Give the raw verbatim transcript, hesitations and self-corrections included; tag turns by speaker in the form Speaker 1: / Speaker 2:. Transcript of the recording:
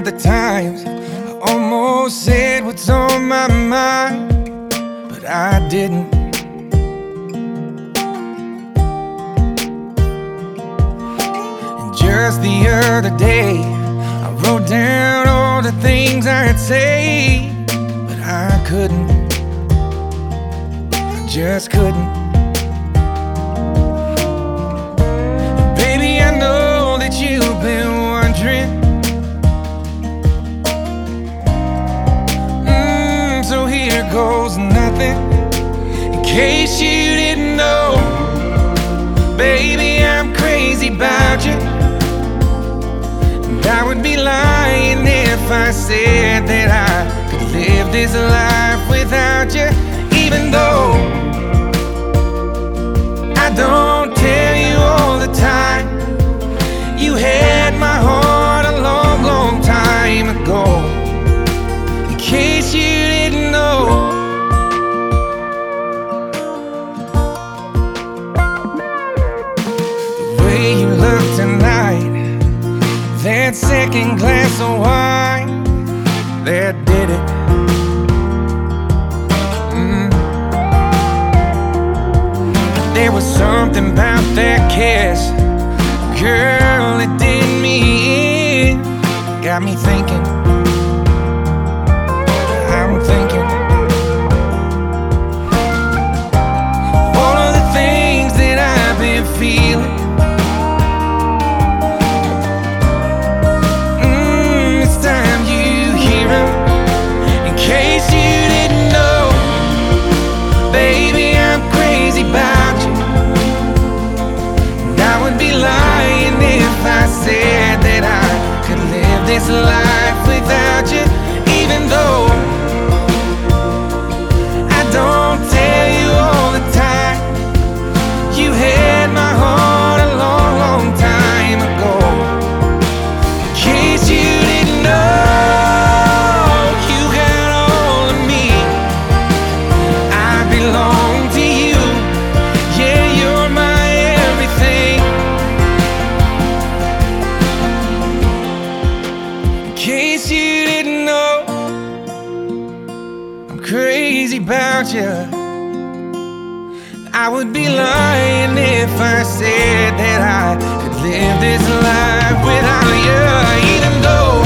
Speaker 1: the times I almost said what's on my mind, but I didn't. And just the other day, I wrote down all the things I'd say, but I couldn't. I just couldn't. And baby, I know that you've been wondering. Mm, so here goes nothing. In case you didn't know, baby, I'm crazy about you. And I would be lying if I said that I could live this life without you. Even though I don't tell you all the time, you had my heart a long, long time ago. In case you didn't know, the way you look tonight, that second glass of wine, that did it. Mm. There was something about that kiss, girl, it did me in. Got me thinking, I'm thinking all of the things that I've been feeling. I said that I could live this life without you, even though I don't tell you all the time. You had my heart a long, long time ago. In case you didn't know, you got all of me. I belong to you. Yeah, you're my everything. In case you didn't know, I'm crazy about you. I would be lying if I said that I could live this life without you. Even though